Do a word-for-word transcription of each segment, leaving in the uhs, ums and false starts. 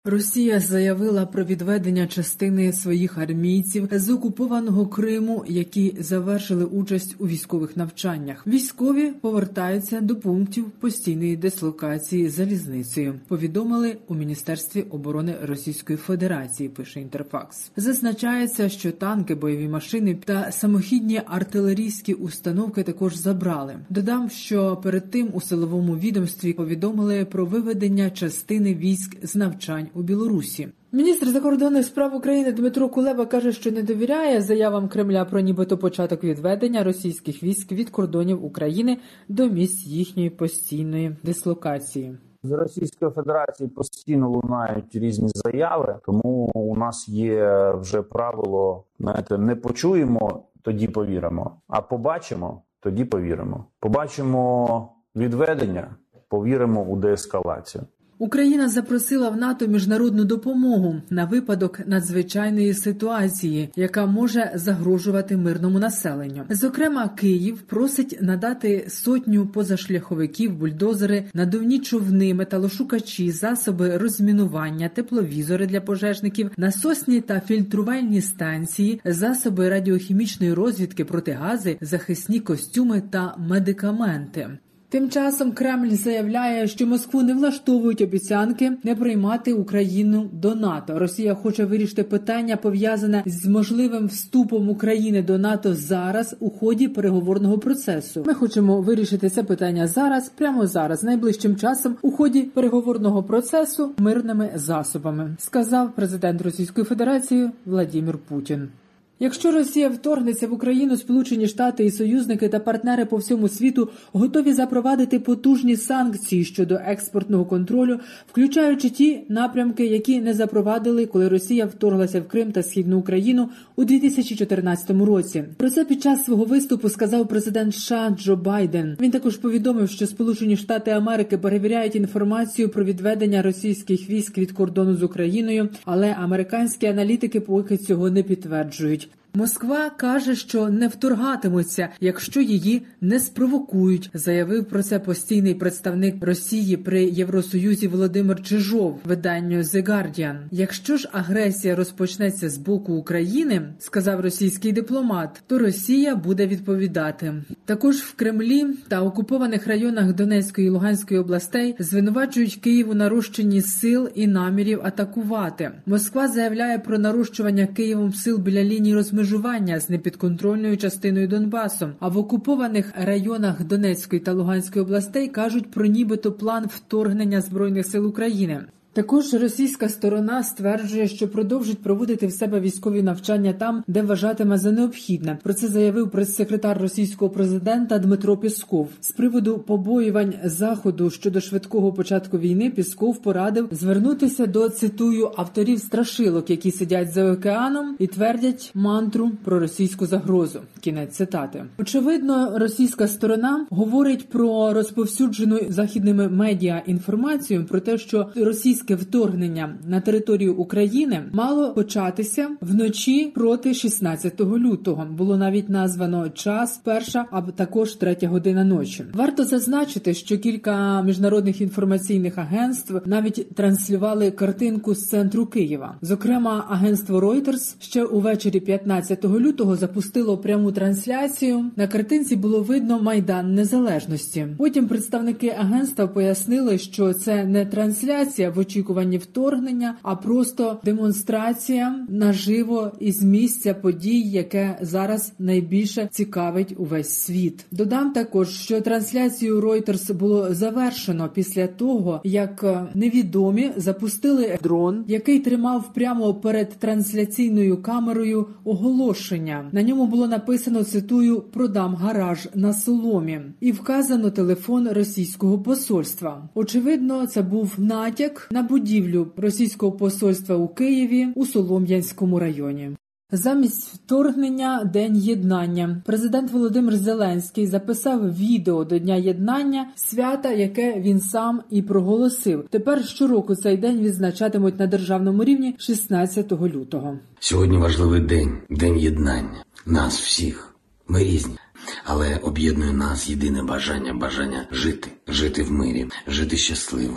Росія заявила про відведення частини своїх армійців з окупованого Криму, які завершили участь у військових навчаннях. Військові повертаються до пунктів постійної дислокації залізницею, повідомили у Міністерстві оборони Російської Федерації, пише Інтерфакс. Зазначається, що танки, бойові машини та самохідні артилерійські установки також забрали. Додам, що перед тим у силовому відомстві повідомили про виведення частини військ з навчань у Білорусі. Міністр закордонних справ України Дмитро Кулеба каже, що не довіряє заявам Кремля про нібито початок відведення російських військ від кордонів України до місць їхньої постійної дислокації. З Російської Федерації постійно лунають різні заяви, тому у нас є вже правило, знаєте, не почуємо, тоді повіримо, а побачимо, тоді повіримо. Побачимо відведення, повіримо у деескалацію. Україна запросила в НАТО міжнародну допомогу на випадок надзвичайної ситуації, яка може загрожувати мирному населенню. Зокрема, Київ просить надати сотню позашляховиків, бульдозери, надувні човни, металошукачі, засоби розмінування, тепловізори для пожежників, насосні та фільтрувальні станції, засоби радіохімічної розвідки, протигази, захисні костюми та медикаменти. Тим часом Кремль заявляє, що Москву не влаштовують обіцянки не приймати Україну до НАТО. Росія хоче вирішити питання, пов'язане з можливим вступом України до НАТО зараз у ході переговорного процесу. Ми хочемо вирішити це питання зараз, прямо зараз, найближчим часом, у ході переговорного процесу мирними засобами, сказав президент Російської Федерації Владимир Путін. Якщо Росія вторгнеться в Україну, Сполучені Штати і союзники та партнери по всьому світу готові запровадити потужні санкції щодо експортного контролю, включаючи ті напрямки, які не запровадили, коли Росія вторглася в Крим та Східну Україну у дві тисячі чотирнадцятому році. Про це під час свого виступу сказав президент США Джо Байден. Він також повідомив, що Сполучені Штати Америки перевіряють інформацію про відведення російських військ від кордону з Україною, але американські аналітики поки цього не підтверджують. Москва каже, що не вторгатимуться, якщо її не спровокують, заявив про це постійний представник Росії при Євросоюзі Володимир Чижов виданню The Guardian. Якщо ж агресія розпочнеться з боку України, сказав російський дипломат, то Росія буде відповідати. Також в Кремлі та окупованих районах Донецької і Луганської областей звинувачують Київ у нарощенні сил і намірів атакувати. Москва заявляє про нарощування Києвом сил біля лінії розмежування з непідконтрольною частиною Донбасу, а в окупованих районах Донецької та Луганської областей кажуть про нібито план вторгнення Збройних сил України. Також російська сторона стверджує, що продовжить проводити в себе військові навчання там, де вважатиме за необхідне. Про це заявив прес-секретар російського президента Дмитро Пєсков. З приводу побоювань Заходу щодо швидкого початку війни Пєсков порадив звернутися до, цитую, авторів страшилок, які сидять за океаном і твердять мантру про російську загрозу. Кінець цитати. Очевидно, російська сторона говорить про розповсюджену західними медіа інформацію про те, що російська вторгнення на територію України мало початися вночі проти шістнадцятого лютого. Було навіть названо час перша, а також третя година ночі. Варто зазначити, що кілька міжнародних інформаційних агентств навіть транслювали картинку з центру Києва. Зокрема, агентство Reuters ще увечері п'ятнадцятого лютого запустило пряму трансляцію. На картинці було видно Майдан Незалежності. Потім представники агентства пояснили, що це не трансляція в очікуванні вторгнення, а просто демонстрація наживо із місця подій, яке зараз найбільше цікавить увесь світ. Додам також, що трансляцію Reuters було завершено після того, як невідомі запустили дрон, який тримав прямо перед трансляційною камерою оголошення. На ньому було написано, цитую, «Продам гараж на соломі» і вказано телефон російського посольства. Очевидно, це був натяк на будівлю російського посольства у Києві у Солом'янському районі. Замість вторгнення – День єднання. Президент Володимир Зеленський записав відео до Дня єднання, свята, яке він сам і проголосив. Тепер щороку цей день відзначатимуть на державному рівні шістнадцятого лютого. Сьогодні важливий день – День єднання. Нас всіх. Ми різні. Але об'єднує нас єдине бажання – бажання жити. Жити в мирі, жити щасливо.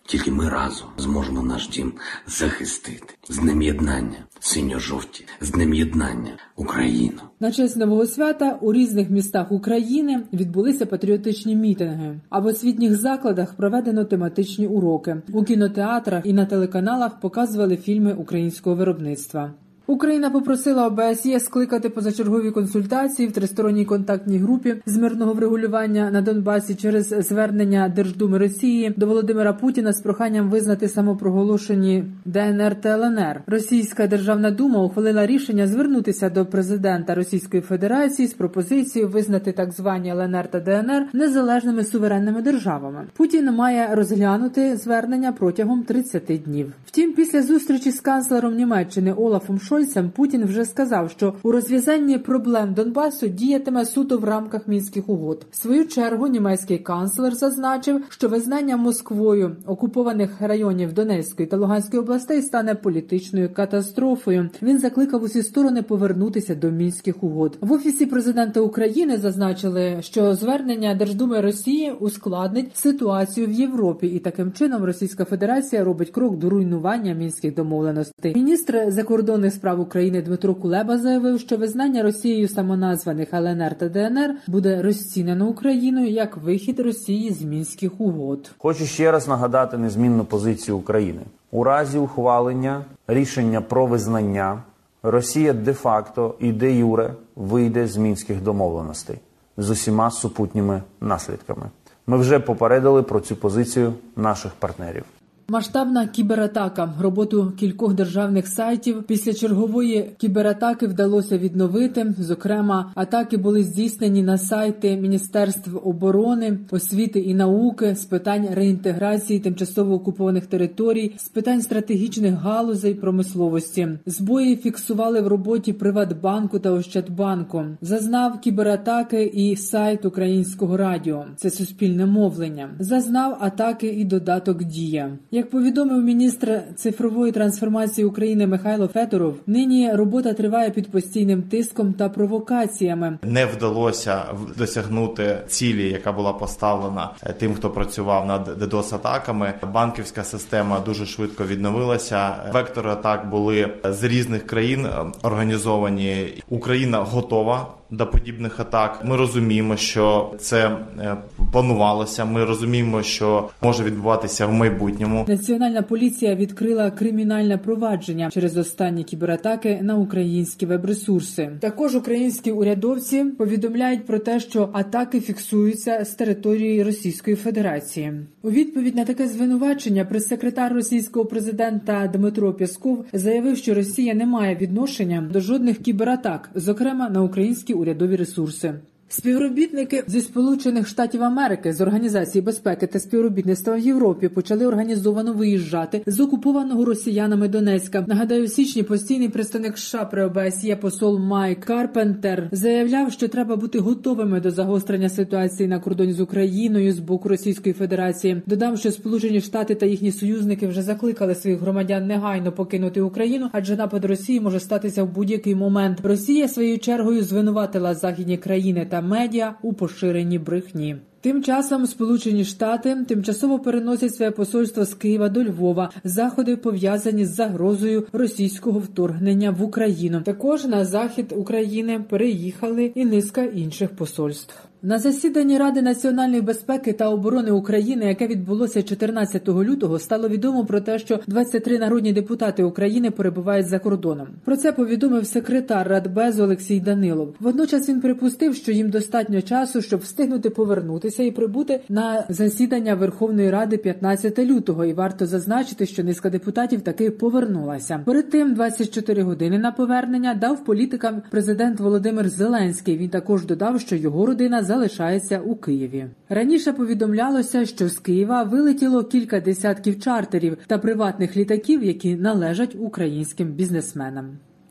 Тільки ми разом зможемо наш дім захистити. З Днем Єднання, синьо-жовті, з Днем Єднання, Україну. На честь нового свята у різних містах України відбулися патріотичні мітинги, а в освітніх закладах проведено тематичні уроки. У кінотеатрах і на телеканалах показували фільми українського виробництва. Україна попросила О Б С Є скликати позачергові консультації в тристоронній контактній групі з мирного врегулювання на Донбасі через звернення Держдуми Росії до Володимира Путіна з проханням визнати самопроголошені Д Н Р та Л Н Р. Російська Державна Дума ухвалила рішення звернутися до президента Російської Федерації з пропозицією визнати так звані Л Н Р та Д Н Р незалежними суверенними державами. Путін має розглянути звернення протягом тридцяти днів. Втім, після зустрічі з канцлером Німеччини Олафом Шольцем Путін вже сказав, що у розв'язанні проблем Донбасу діятиме суто в рамках Мінських угод. В свою чергу німецький канцлер зазначив, що визнання Москвою окупованих районів Донецької та Луганської областей стане політичною катастрофою. Він закликав усі сторони повернутися до Мінських угод. В Офісі президента України зазначили, що звернення Держдуми Росії ускладнить ситуацію в Європі, і таким чином Російська Федерація робить крок до руйнування Мінських домовленостей. Міністр закордонних справ України Дмитро Кулеба заявив, що визнання Росією самоназваних Л Н Р та Д Н Р буде розцінено Україною як вихід Росії з Мінських угод. Хочу ще раз нагадати незмінну позицію України. У разі ухвалення рішення про визнання Росія де-факто і де-юре вийде з Мінських домовленостей з усіма супутніми наслідками. Ми вже попередили про цю позицію наших партнерів. Масштабна кібератака. Роботу кількох державних сайтів після чергової кібератаки вдалося відновити. Зокрема, атаки були здійснені на сайти Міністерств оборони, освіти і науки, з питань реінтеграції тимчасово окупованих територій, з питань стратегічних галузей промисловості. Збої фіксували в роботі Приватбанку та Ощадбанку. Зазнав кібератаки і сайт Українського радіо. Це суспільне мовлення. Зазнав атаки і додаток «Дія». Як повідомив міністр цифрової трансформації України Михайло Федоров, нині робота триває під постійним тиском та провокаціями. Не вдалося досягнути цілі, яка була поставлена тим, хто працював над дедос-атаками. Банківська система дуже швидко відновилася. Вектори атак були з різних країн організовані. Україна готова до подібних атак. Ми розуміємо, що це планувалося. Ми розуміємо, що може відбуватися в майбутньому. Національна поліція відкрила кримінальне провадження через останні кібератаки на українські веб-ресурси. Також українські урядовці повідомляють про те, що атаки фіксуються з території Російської Федерації. У відповідь на таке звинувачення прес-секретар російського президента Дмитро Пєсков заявив, що Росія не має відношення до жодних кібератак, зокрема на українські урядові ресурси. Співробітники зі Сполучених Штатів Америки з Організації безпеки та співробітництва в Європі почали організовано виїжджати з окупованого росіянами Донецька. Нагадаю, в січні постійний представник США при О Б С Є посол Майк Карпентер заявляв, що треба бути готовими до загострення ситуації на кордоні з Україною з боку Російської Федерації. Додам, що Сполучені Штати та їхні союзники вже закликали своїх громадян негайно покинути Україну, адже напад Росії може статися в будь-який момент. Росія своєю чергою звинуватила західні країни та медіа у поширенні брехні. Тим часом Сполучені Штати тимчасово переносять своє посольство з Києва до Львова. Заходи пов'язані з загрозою російського вторгнення в Україну. Також на захід України переїхали і низка інших посольств. На засіданні Ради національної безпеки та оборони України, яке відбулося чотирнадцятого лютого, стало відомо про те, що двадцять три народні депутати України перебувають за кордоном. Про це повідомив секретар Радбезу Олексій Данилов. Водночас він припустив, що їм достатньо часу, щоб встигнути повернутися і прибути на засідання Верховної Ради п'ятнадцятого лютого. І варто зазначити, що низка депутатів таки повернулася. Перед тим двадцять чотири години на повернення дав політикам президент Володимир Зеленський. Він також додав, що його родина залишається у Києві. Раніше повідомлялося, що з Києва вилетіло кілька десятків чартерів та приватних літаків, які належать українським бізнесменам.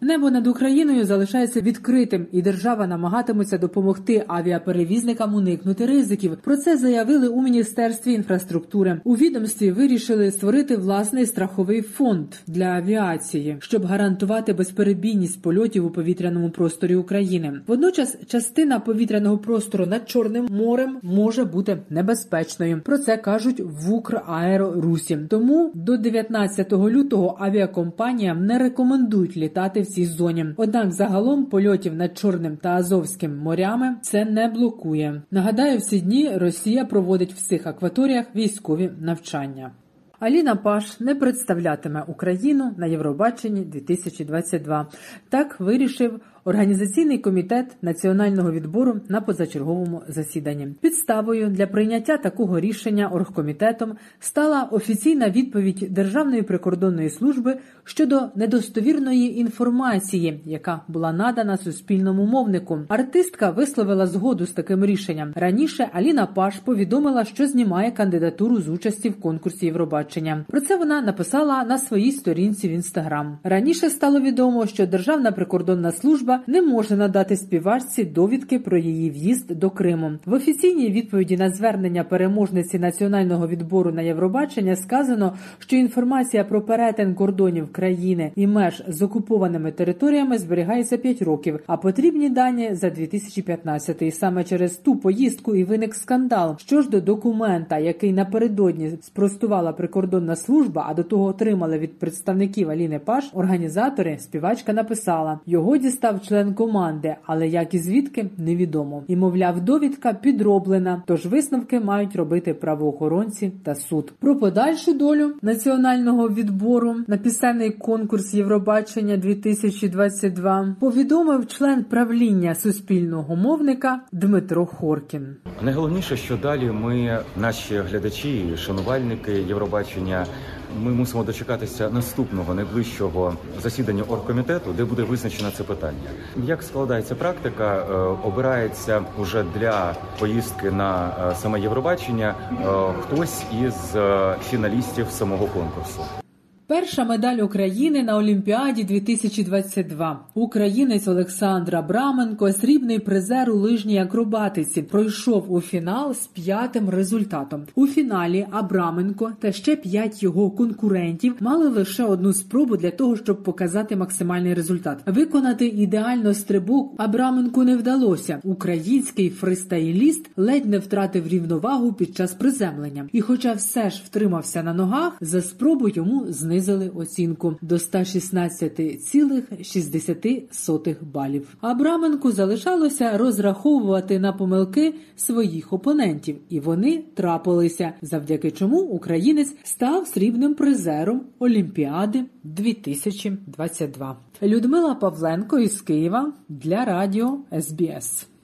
Небо над Україною залишається відкритим, і держава намагатиметься допомогти авіаперевізникам уникнути ризиків. Про це заявили у Міністерстві інфраструктури. У відомстві вирішили створити власний страховий фонд для авіації, щоб гарантувати безперебійність польотів у повітряному просторі України. Водночас, частина повітряного простору над Чорним морем може бути небезпечною. Про це кажуть в Украерорусі. Тому до дев'ятнадцятого лютого авіакомпаніям не рекомендують літати в цій зоні. Однак загалом польотів над Чорним та Азовським морями це не блокує. Нагадаю, в ці дні Росія проводить в цих акваторіях військові навчання. Аліна Паш не представлятиме Україну на Євробаченні дві тисячі двадцять два. Так вирішив Організаційний комітет національного відбору на позачерговому засіданні. Підставою для прийняття такого рішення оргкомітетом стала офіційна відповідь Державної прикордонної служби щодо недостовірної інформації, яка була надана суспільному мовнику. Артистка висловила згоду з таким рішенням. Раніше Аліна Паш повідомила, що знімає кандидатуру з участі в конкурсі Євробачення. Про це вона написала на своїй сторінці в Інстаграм. Раніше стало відомо, що Державна прикордонна служба не може надати співачці довідки про її в'їзд до Криму. В офіційній відповіді на звернення переможниці національного відбору на Євробачення сказано, що інформація про перетин кордонів країни і меж з окупованими територіями зберігається п'ять років, а потрібні дані за дві тисячі п'ятнадцятий. Саме через ту поїздку і виник скандал. Що ж до документа, який напередодні спростувала прикордонна служба, а до того отримали від представників Аліни Паш, організатори, співачка написала: його дістав член команди, але як і звідки – невідомо. І, мовляв, довідка підроблена, тож висновки мають робити правоохоронці та суд. Про подальшу долю національного відбору на пісенний конкурс Євробачення дві тисячі двадцять два повідомив член правління суспільного мовника Дмитро Хоркін. Найголовніше, що далі ми, наші глядачі, шанувальники Євробачення, ми мусимо дочекатися наступного найближчого засідання оргкомітету, де буде визначено це питання. Як складається практика, обирається уже для поїздки на саме Євробачення хтось із фіналістів самого конкурсу. Перша медаль України на Олімпіаді дві тисячі двадцять два. Українець Олександр Абраменко, срібний призер у лижній акробатиці, пройшов у фінал з п'ятим результатом. У фіналі Абраменко та ще п'ять його конкурентів мали лише одну спробу для того, щоб показати максимальний результат. Виконати ідеально стрибок Абраменку не вдалося. Український фристайліст ледь не втратив рівновагу під час приземлення. І хоча все ж втримався на ногах, за спробу йому знизили Знизили оцінку до сто шістнадцять цілих шістдесят сотих балів. Абраменку залишалося розраховувати на помилки своїх опонентів, і вони трапилися, завдяки чому українець став срібним призером Олімпіади дві тисячі двадцять два. Людмила Павленко із Києва для радіо ес бі ес.